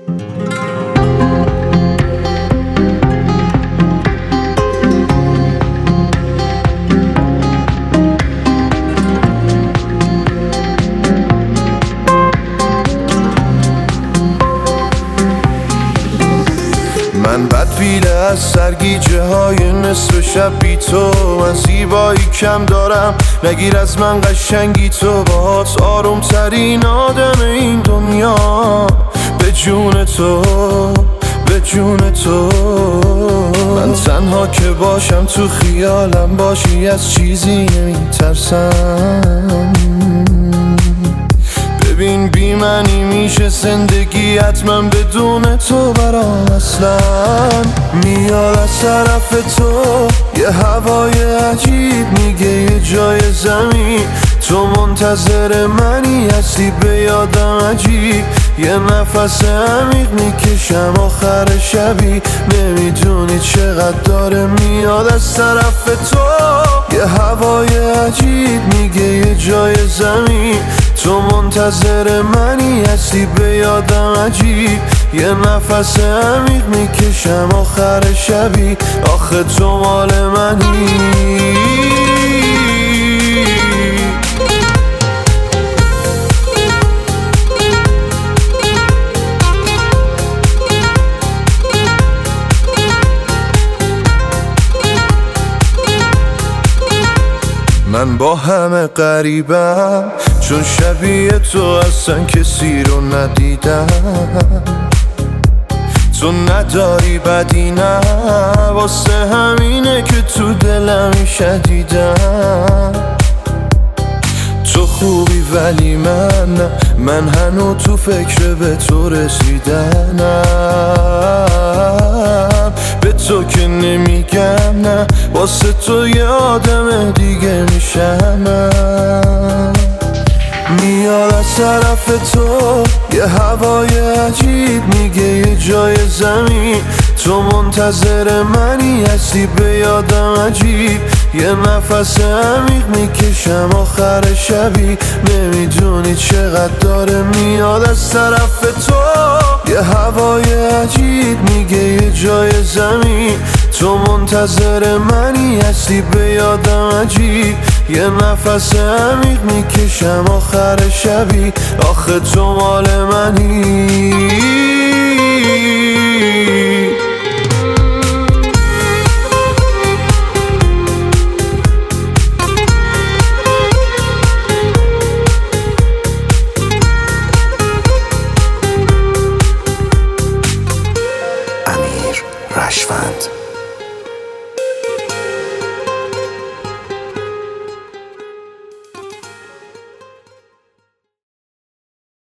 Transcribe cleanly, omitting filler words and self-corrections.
من بدبینه از سرگیجه های نصف شب بی تو، من زیبایی کم دارم نگیر از من قشنگی تو، باهات آروم ترین آدم این دنیا، به جون تو به جون تو. من تنها که باشم تو خیالم باشی از چیزی نمیترسم، ببین بی معنی میشه زندگی حتما بدون تو برام اصلا. میاد از طرف تو یه هوای عجیب میگه یه جای زمین تو منتظر منی، هستی به یادم عجیب، یه نفس عمیق میکشم آخر شبی، نمیدونی چقدر داره میاد از طرف تو یه هوای عجیب میگه یه جای زمین تو منتظر منی، هستی به یادم عجیب، یه نفس عمیق میکشم آخر شبی، آخه تو مال منی. من با همه غریبم چون شبیه تو اصلا کسی رو ندیدم، تو نداری بدی نه، واسه همینه که تو دلمی شدیدم. تو خوبی ولی من نه، من هنو تو فکر به تو رسیدنم، به تو که نمیگم نه، واسه تو یه آدم دیگه میشم. میاد از طرف تو یه هوای عجیب میگه یه جای زمین تو منتظر منی، هستی به یادم عجیب، یه نفس عمیق میکشم آخر شبی، نمیدونی چقدر داره میاد از طرف تو یه هوای عجیب میگه یه جای زمین تو منتظر منی، هستی به یادم عجیب، یه نفس عمیق میکشم آخر شبی، آخه تو مال منی. امیر رشوند.